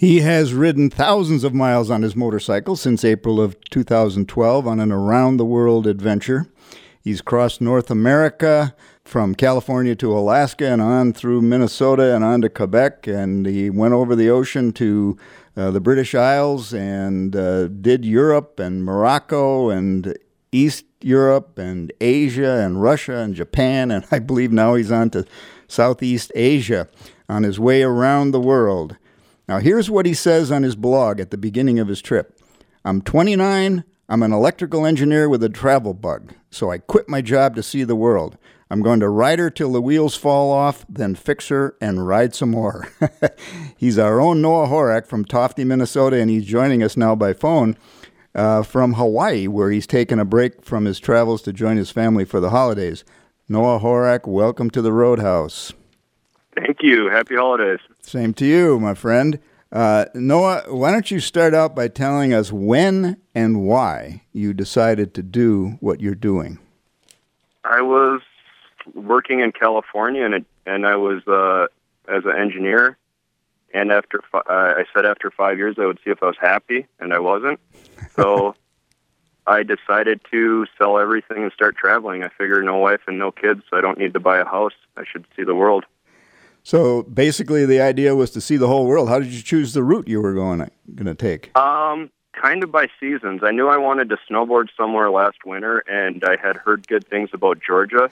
He has ridden thousands of miles on his motorcycle since April of 2012 on an around-the-world adventure. He's crossed North America from California to Alaska and on through Minnesota and on to Quebec, and he went over the ocean to the British Isles and did Europe and Morocco and East Europe and Asia and Russia and Japan, and I believe now he's on to Southeast Asia on his way around the world. Now, here's what he says on his blog at the beginning of his trip. I'm 29, I'm an electrical engineer with a travel bug, so I quit my job to see the world. I'm going to ride her till the wheels fall off, then fix her and ride some more. He's our own Noah Horak from Tofte, Minnesota, and he's joining us now by phone from Hawaii, where he's taken a break from his travels to join his family for the holidays. Noah Horak, welcome to the Roadhouse. Thank you. Happy holidays. Same to you, my friend. Noah, why don't you start out by telling us when and why you decided to do what you're doing? I was working in California, and I was as an engineer. And I said after 5 years I would see if I was happy, and I wasn't. So I decided to sell everything and start traveling. I figured no wife and no kids, so I don't need to buy a house. I should see the world. So basically the idea was to see the whole world. How did you choose the route you were going to take? Kind of by seasons. I knew I wanted to snowboard somewhere last winter, and I had heard good things about Georgia.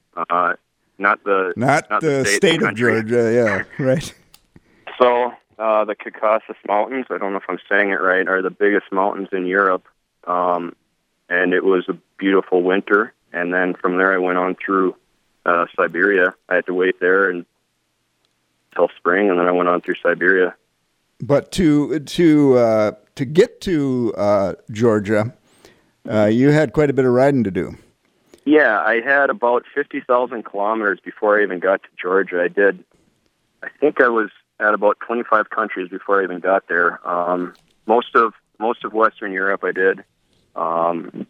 Not the state of Georgia, yeah, right. So the Caucasus Mountains, I don't know if I'm saying it right, are the biggest mountains in Europe. And it was a beautiful winter. And then from there I went on through Siberia. I had to wait there until spring, and then I went on through Siberia. But to get to Georgia, you had quite a bit of riding to do. Yeah, I had about 50,000 kilometers before I even got to Georgia. I think I was at about 25 countries before I even got there. Most of Western Europe I did. And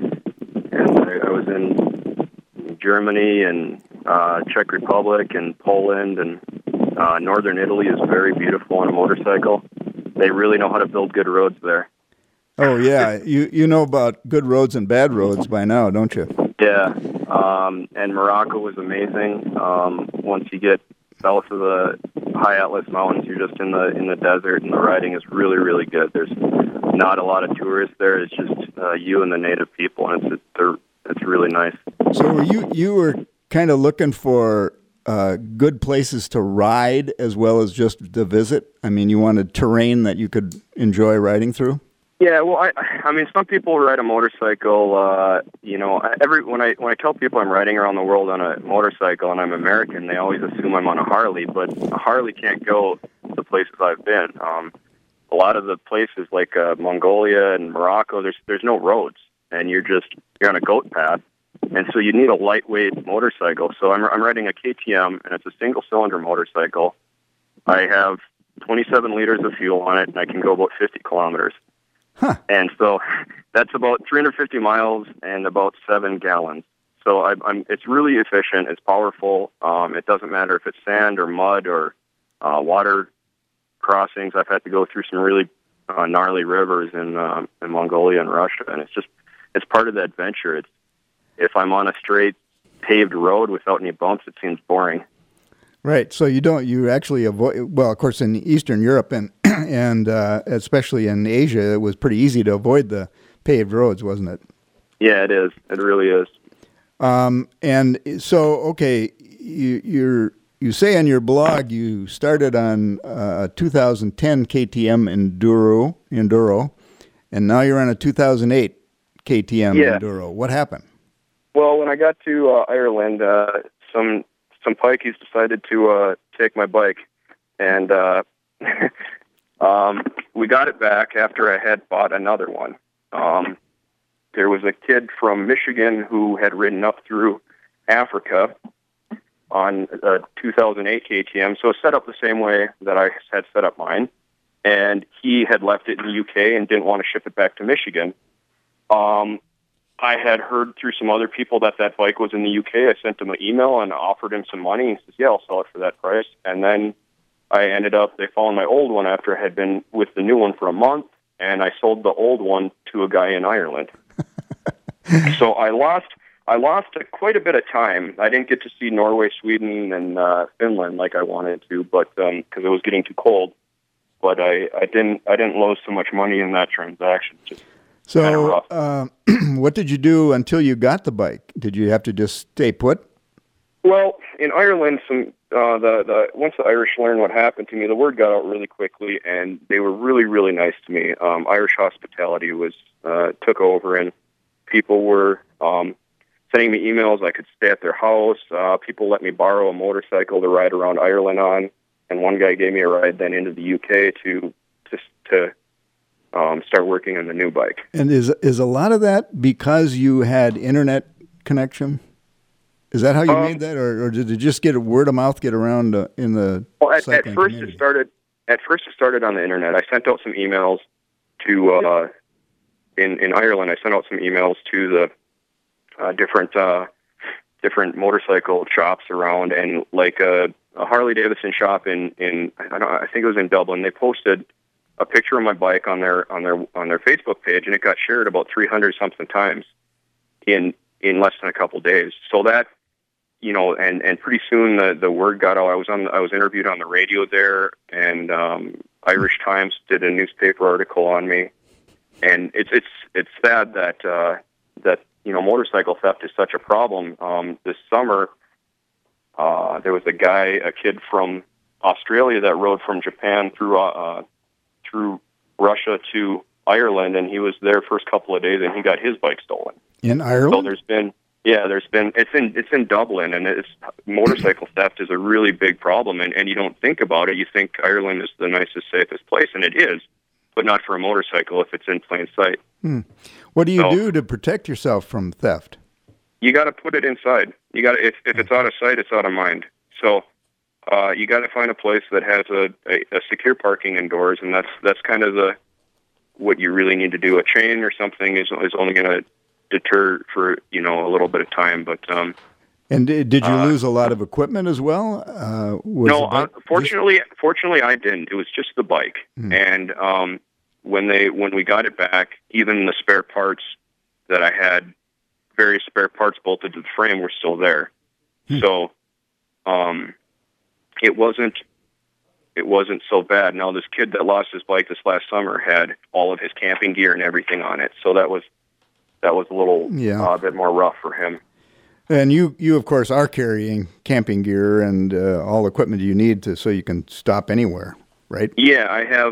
I was in Germany and Czech Republic and Poland, and northern Italy is very beautiful on a motorcycle. They really know how to build good roads there. Oh, yeah. You know about good roads and bad roads by now, don't you? Yeah. And Morocco was amazing. Once you get south of the high Atlas Mountains, you're just in the desert, and the riding is really, really good. There's not a lot of tourists there. It's just you and the native people, and it's really nice. So you were kind of looking for good places to ride as well as just to visit? I mean, you wanted terrain that you could enjoy riding through? Yeah, well, I mean, some people ride a motorcycle. When I tell people I'm riding around the world on a motorcycle and I'm American, they always assume I'm on a Harley. But a Harley can't go the places I've been. A lot of the places like Mongolia and Morocco, there's no roads, and you're on a goat path, and so you need a lightweight motorcycle. So I'm riding a KTM, and it's a single-cylinder motorcycle. I have 27 liters of fuel on it, and I can go about 50 kilometers. Huh. And so that's about 350 miles and about 7 gallons. So it's really efficient. It's powerful. It doesn't matter if it's sand or mud or water crossings. I've had to go through some really gnarly rivers in Mongolia and Russia, and it's part of the adventure. If I'm on a straight paved road without any bumps, it seems boring. Right. So you actually avoid, well, of course, in Eastern Europe and especially in Asia, it was pretty easy to avoid the paved roads, wasn't it? Yeah, it is. It really is. And so, okay, you say on your blog you started on a 2010 KTM Enduro, and now you're on a 2008 KTM Enduro. What happened? Well, when I got to Ireland, some pikeys decided to take my bike, and we got it back after I had bought another one. There was a kid from Michigan who had ridden up through Africa on a 2008 KTM, so set up the same way that I had set up mine, and he had left it in the UK and didn't want to ship it back to Michigan. I had heard through some other people that bike was in the UK. I sent him an email and offered him some money. He says, yeah, I'll sell it for that price. And then they found my old one after I had been with the new one for a month, and I sold the old one to a guy in Ireland. So I lost quite a bit of time. I didn't get to see Norway, Sweden, and Finland like I wanted to, but because it was getting too cold. But I didn't lose so much money in that transaction. Just so, what did you do until you got the bike? Did you have to just stay put? Well, in Ireland, once the Irish learned what happened to me, the word got out really quickly, and they were really, really nice to me. Irish hospitality took over, and people were sending me emails. I could stay at their house. People let me borrow a motorcycle to ride around Ireland on, and one guy gave me a ride then into the UK to start working on the new bike. And is a lot of that because you had internet connection? Is that how you made that, or did it just get word of mouth get around in the? Well, at first community? It started on the internet. I sent out some emails to in Ireland. I sent out some emails to the different motorcycle shops around, and like a Harley Davidson shop in I think it was in Dublin. They posted a picture of my bike on their Facebook page, and it got shared about 300 something times in less than a couple days. So that, and pretty soon the word got out. I was interviewed on the radio there, and Irish Times did a newspaper article on me. And it's sad that motorcycle theft is such a problem. This summer, there was a kid from Australia that rode from Japan through Russia to Ireland, and he was there first couple of days, and he got his bike stolen. In Ireland? So it's in Dublin, and motorcycle theft is a really big problem, and you don't think about it. You think Ireland is the nicest, safest place, and it is, but not for a motorcycle if it's in plain sight. What do you do to protect yourself from theft? You got to put it inside. You got if it's out of sight, it's out of mind. So you got to find a place that has a secure parking indoors, and that's kind of what you really need to do. A chain or something is only going to deter for a little bit of time, but and did you lose a lot of equipment as well? No, fortunately I didn't. It was just the bike, and when we got it back, even the spare parts that I had, various spare parts bolted to the frame, were still there. So it wasn't so bad. Now, this kid that lost his bike this last summer had all of his camping gear and everything on it, so that was a little bit more rough for him. And you of course are carrying camping gear and all the equipment you need so you can stop anywhere, right? Yeah, I have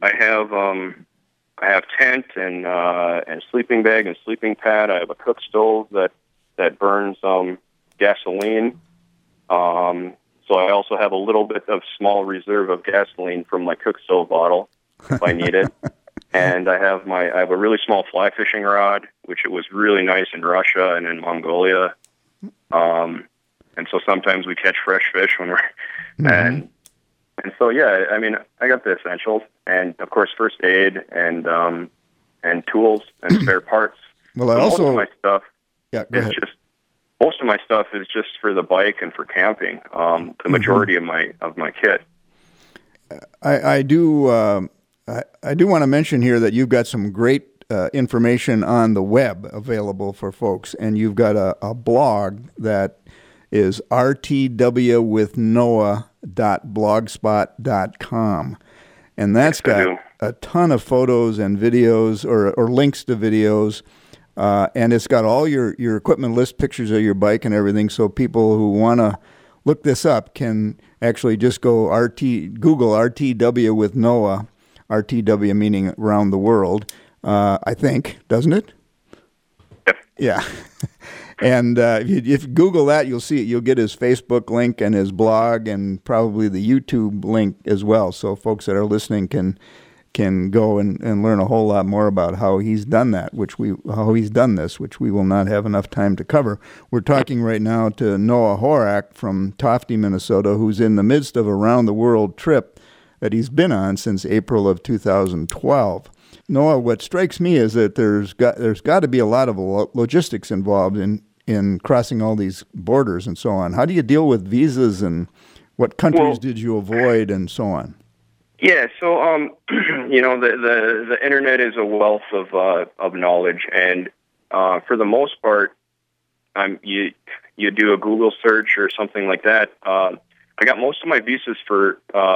tent and sleeping bag and sleeping pad. I have a cook stove that burns gasoline. So I also have a little bit of small reserve of gasoline from my cook stove bottle if I need it. And I have a really small fly fishing rod, which it was really nice in Russia and in Mongolia. And so sometimes we catch fresh fish when we're and so I mean, I got the essentials, and of course first aid and tools and spare parts. Well, most of my stuff most of my stuff is just for the bike and for camping. The majority of my kit. I do want to mention here that you've got some great information on the web available for folks, and you've got a blog that is rtwwithnoah.blogspot.com, and that's got a ton of photos and videos or links to videos, and it's got all your equipment list, pictures of your bike and everything, so people who want to look this up can actually just go Google RTW with Noah, RTW meaning around the world, I think, doesn't it? Yeah. And if you Google that, you'll see it. You'll get his Facebook link and his blog and probably the YouTube link as well. So folks that are listening can go and learn a whole lot more about how he's done that, which we will not have enough time to cover. We're talking right now to Noah Horak from Tofte, Minnesota, who's in the midst of a round-the-world trip that he's been on since April of 2012. Noah, what strikes me is that there's got to be a lot of logistics involved in crossing all these borders and so on. How do you deal with visas, and What countries did you avoid, and so on? Yeah, so the internet is a wealth of knowledge, and for the most part, you do a Google search or something like that. I got most of my visas for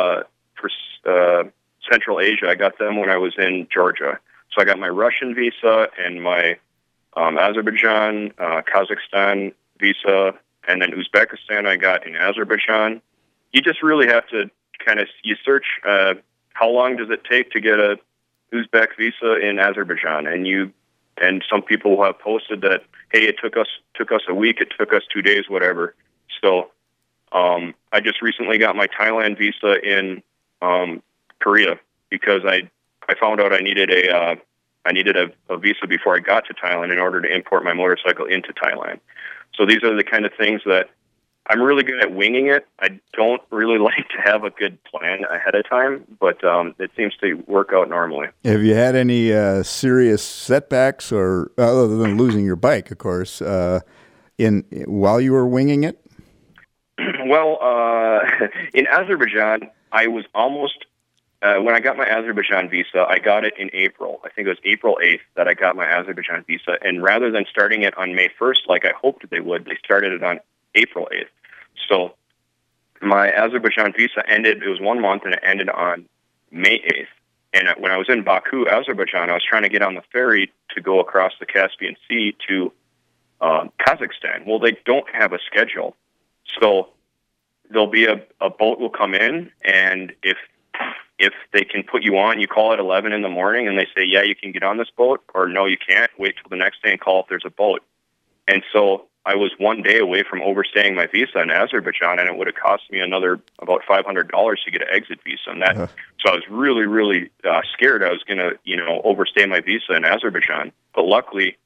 Central Asia. I got them when I was in Georgia. So I got my Russian visa and my Azerbaijan, Kazakhstan visa, and then Uzbekistan I got in Azerbaijan. You just really have to you search how long does it take to get a Uzbek visa in Azerbaijan, and some people have posted that, hey, it took us a week, it took us 2 days, whatever. So I just recently got my Thailand visa in Korea because I found out I needed a visa before I got to Thailand in order to import my motorcycle into Thailand. So these are the kind of things that I'm really good at winging it. I don't really like to have a good plan ahead of time, but it seems to work out normally. Have you had any serious setbacks, or other than losing your bike, of course, while you were winging it? Well, in Azerbaijan, I was almost when I got my Azerbaijan visa, I got it in April. I think it was April 8th that I got my Azerbaijan visa, and rather than starting it on May 1st like I hoped they would, they started it on April 8th. So my Azerbaijan visa ended, it was 1 month, and it ended on May 8th. And when I was in Baku, Azerbaijan, I was trying to get on the ferry to go across the Caspian Sea to Kazakhstan. Well, they don't have a schedule. So there'll be a boat will come in, and if they can put you on, you call at 11 in the morning, and they say, yeah, you can get on this boat, or no, you can't. Wait till the next day and call if there's a boat. And so I was 1 day away from overstaying my visa in Azerbaijan, and it would have cost me another about $500 to get an exit visa. And that, so I was really, really scared I was going to, overstay my visa in Azerbaijan. But luckily,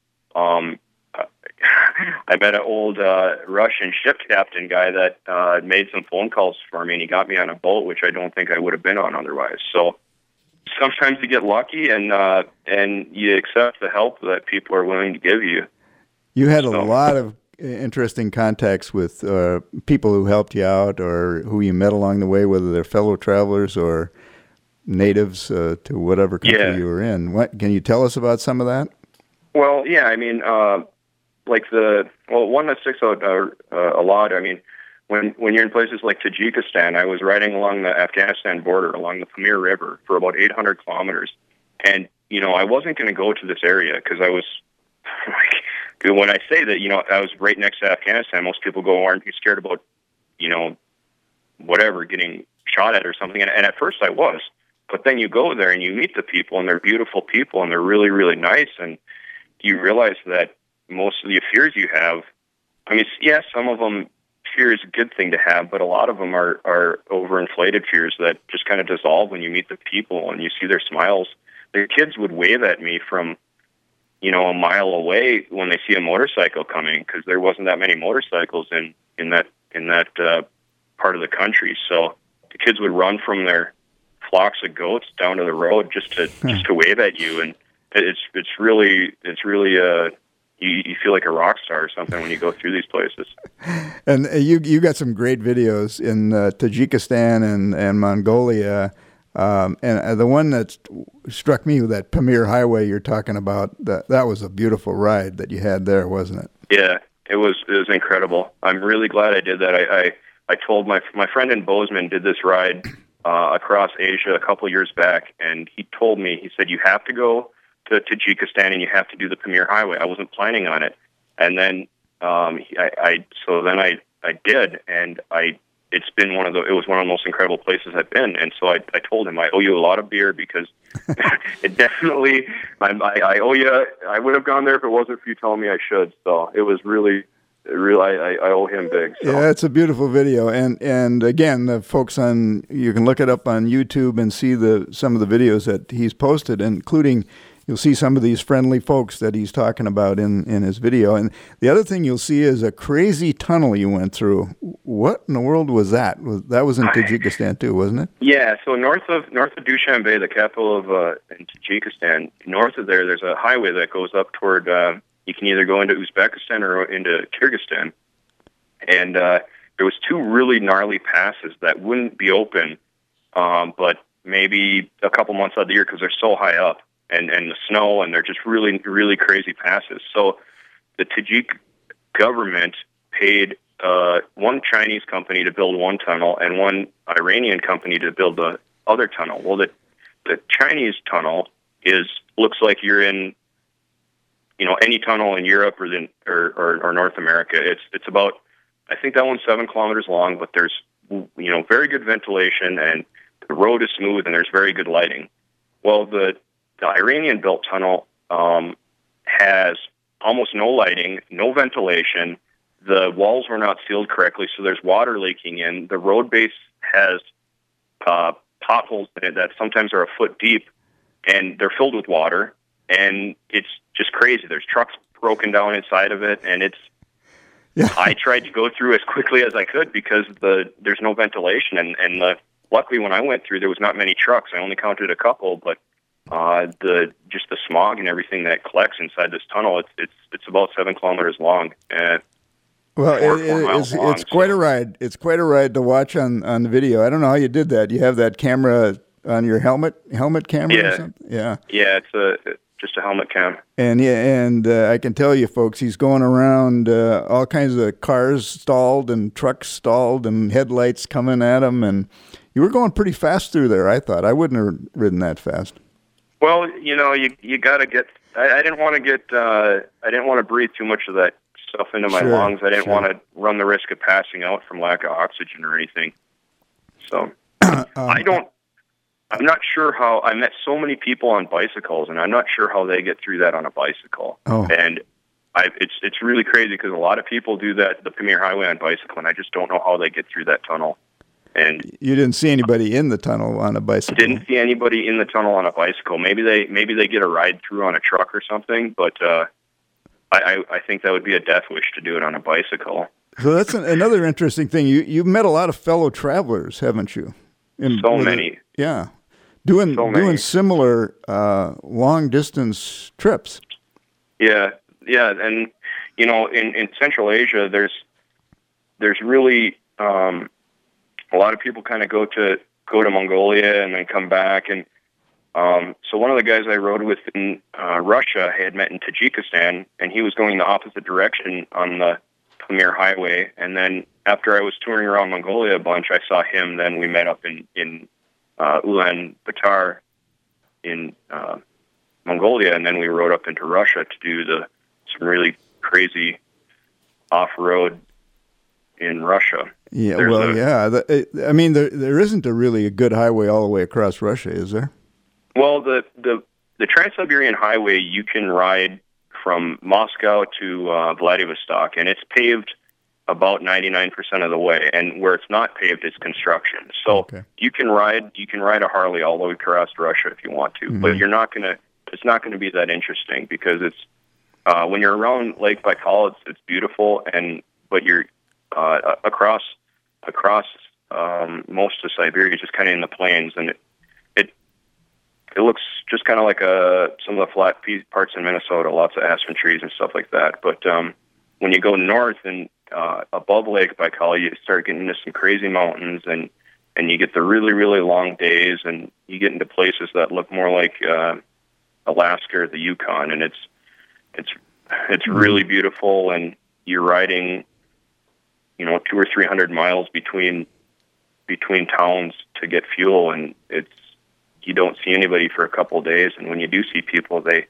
I met an old Russian ship captain guy that made some phone calls for me, and he got me on a boat, which I don't think I would have been on otherwise. So sometimes you get lucky, and you accept the help that people are willing to give you. You had a lot of interesting contacts with people who helped you out or who you met along the way, whether they're fellow travelers or natives to whatever country you were in. Can you tell us about some of that? Well, yeah, I mean, one that sticks out a lot, I mean, when you're in places like Tajikistan, I was riding along the Afghanistan border, along the Pamir River for about 800 kilometers. And, I wasn't going to go to this area because I was when I say that, I was right next to Afghanistan, most people go, aren't you scared about, whatever, getting shot at or something? And at first I was. But then you go there and you meet the people, and they're beautiful people, and they're really, really nice. And you realize that most of the fears you have, I mean, yeah, some of them, fear is a good thing to have, but a lot of them are overinflated fears that just kind of dissolve when you meet the people and you see their smiles. Their kids would wave at me from, a mile away when they see a motorcycle coming, because there wasn't that many motorcycles in that part of the country. So the kids would run from their flocks of goats down to the road just to wave at you, and it's really you feel like a rock star or something when you go through these places. And you got some great videos in Tajikistan and Mongolia. And the one that struck me with that Pamir Highway you're talking about, that was a beautiful ride that you had there, wasn't it? Yeah, it was incredible. I'm really glad I did that. I told my friend in Bozeman did this ride across Asia a couple years back, and he told me, he said, you have to go to Tajikistan and you have to do the Pamir Highway. I wasn't planning on it. And then I did, and it was one of the most incredible places I've been. And so I told him, I owe you a lot of beer, because it definitely, I owe you, I would have gone there if it wasn't for you telling me I should. So it was really, I owe him big. So. Yeah, it's a beautiful video. And again, the folks you can look it up on YouTube and see some of the videos that he's posted, including, you'll see some of these friendly folks that he's talking about in his video. And the other thing you'll see is a crazy tunnel you went through. What in the world was that? That was in Tajikistan too, wasn't it? Yeah, so north of Dushanbe, the capital of in Tajikistan, north of there's a highway that goes up toward, you can either go into Uzbekistan or into Kyrgyzstan. And two really gnarly passes that wouldn't be open, but maybe a couple months out of the year because they're so high up and the snow, and they're just really, really crazy passes. So the Tajik government paid one Chinese company to build one tunnel and one Iranian company to build the other tunnel. Well, the Chinese tunnel looks like you're in, any tunnel in Europe or North America. It's about, I think that one's 7 kilometers long, but there's, very good ventilation, and the road is smooth, and there's very good lighting. Well, the Iranian-built tunnel has almost no lighting, no ventilation. The walls were not sealed correctly, so there's water leaking in. The road base has potholes in it that sometimes are a foot deep, and they're filled with water, and it's just crazy. There's trucks broken down inside of it, and I tried to go through as quickly as I could because there's no ventilation, and luckily when I went through, there was not many trucks. I only counted a couple, but the smog and everything that collects inside this tunnel, it's about 7 kilometers long. Well, it's quite a ride. It's quite a ride to watch on the video. I don't know how you did that. You have that camera on your helmet camera or something? Yeah. Yeah, it's just a helmet cam. And I can tell you, folks, he's going around all kinds of cars stalled and trucks stalled and headlights coming at him. And you were going pretty fast through there, I thought. I wouldn't have ridden that fast. Well, you got to get. I didn't want to get. I didn't want to breathe too much of that stuff into my lungs. I didn't want to run the risk of passing out from lack of oxygen or anything. So I'm not sure how. I met so many people on bicycles, and I'm not sure how they get through that on a bicycle. Oh. And it's really crazy because a lot of people do that, the Premier Highway on bicycle, and I just don't know how they get through that tunnel. And you didn't see anybody in the tunnel on a bicycle? Didn't see anybody in the tunnel on a bicycle. Maybe they get a ride through on a truck or something, but I think that would be a death wish to do it on a bicycle. So that's another interesting thing. You've met a lot of fellow travelers, haven't you? So many. Yeah. Doing similar long distance trips. Yeah, and in Central Asia, there's really a lot of people kind of go to Mongolia and then come back, and so one of the guys I rode with in Russia I had met in Tajikistan, and he was going the opposite direction on the Pamir Highway, and then after I was touring around Mongolia a bunch, I saw him. Then we met up in Ulaanbaatar in Mongolia, and then we rode up into Russia to do some really crazy off-road in Russia. Yeah, there isn't really a good highway all the way across Russia, is there? Well, the Trans-Siberian Highway, you can ride from Moscow to Vladivostok, and it's paved about 99% of the way, and where it's not paved, it's construction. So you can ride a Harley all the way across Russia if you want to, but it's not gonna be that interesting because it's when you're around Lake Baikal, it's beautiful, but you're across most of Siberia, just kind of in the plains, and it looks just kind of like some of the flat parts in Minnesota, lots of aspen trees and stuff like that. But when you go north and above Lake Baikal, you start getting into some crazy mountains, and you get the really, really long days, and you get into places that look more like Alaska or the Yukon, and it's really beautiful, and you're riding 200 or 300 miles between towns to get fuel, and you don't see anybody for a couple of days, and when you do see people, they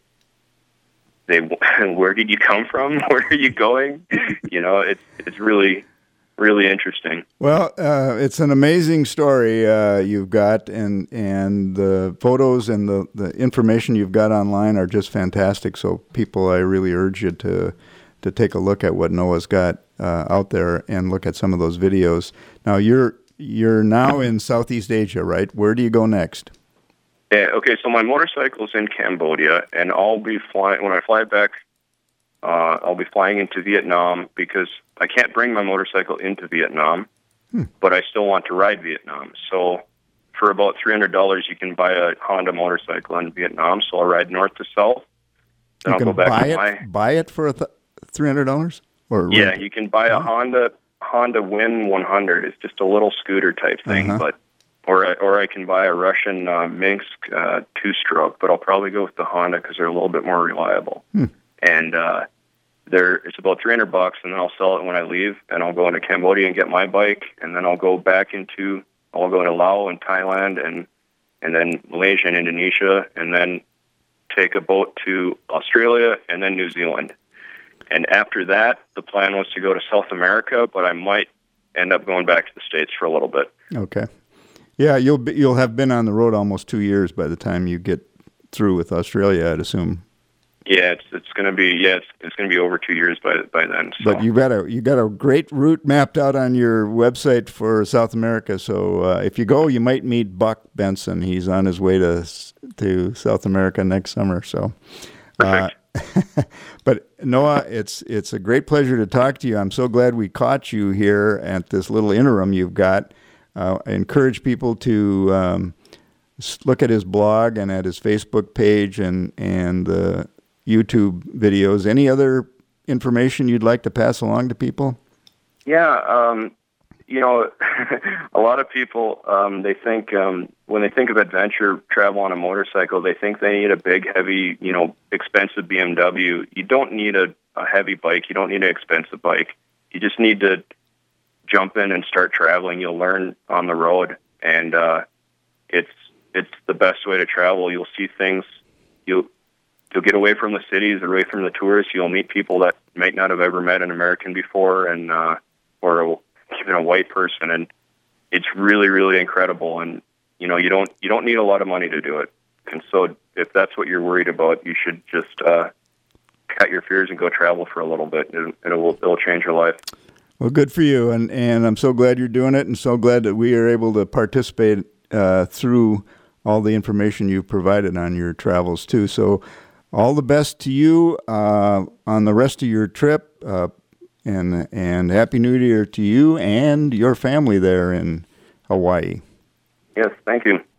where did you come from? Where are you going? It's really, really interesting. Well, it's an amazing story you've got, and the photos and the information you've got online are just fantastic. So people, I really urge you to take a look at what Noah's got out there and look at some of those videos. Now you're now in Southeast Asia, right? Where do you go next? Yeah. Okay. So my motorcycle's in Cambodia, and I'll be flying when I fly back. I'll be flying into Vietnam because I can't bring my motorcycle into Vietnam, but I still want to ride Vietnam. So for about $300, you can buy a Honda motorcycle in Vietnam. So I'll ride north to south. Then I'll go back buy it for $300? Yeah, you can buy a Honda Honda Win 100. It's just a little scooter type thing, but or I can buy a Russian Minsk two-stroke, but I'll probably go with the Honda because they're a little bit more reliable. And it's about $300, and then I'll sell it when I leave, and I'll go into Cambodia and get my bike, and then I'll go into Laos and Thailand, and then Malaysia and Indonesia, and then take a boat to Australia and then New Zealand. And after that, the plan was to go to South America, but I might end up going back to the States for a little bit. Okay. Yeah, you'll have been on the road almost 2 years by the time you get through with Australia, I'd assume. Yeah, it's going to be over 2 years by then. So. But you got a great route mapped out on your website for South America. So if you go, you might meet Buck Benson. He's on his way to South America next summer. So, but Noah, it's a great pleasure to talk to you. I'm so glad we caught you here at this little interim you've got. I encourage people to look at his blog and at his Facebook page and the YouTube videos. Any other information you'd like to pass along to people? Yeah, a lot of people, they think when they think of adventure travel on a motorcycle, they think they need a big, heavy, expensive BMW. You don't need a heavy bike. You don't need an expensive bike. You just need to jump in and start traveling. You'll learn on the road, and it's the best way to travel. You'll see things. You'll get away from the cities, away from the tourists. You'll meet people that might not have ever met an American before, and or even a white person, and it's really, really incredible. And you don't need a lot of money to do it. And so, if that's what you're worried about, you should just cut your fears and go travel for a little bit. It'll change your life. Well, good for you, and I'm so glad you're doing it, and so glad that we are able to participate through all the information you've provided on your travels too. So, all the best to you on the rest of your trip, and Happy New Year to you and your family there in Hawaii. Yes, thank you.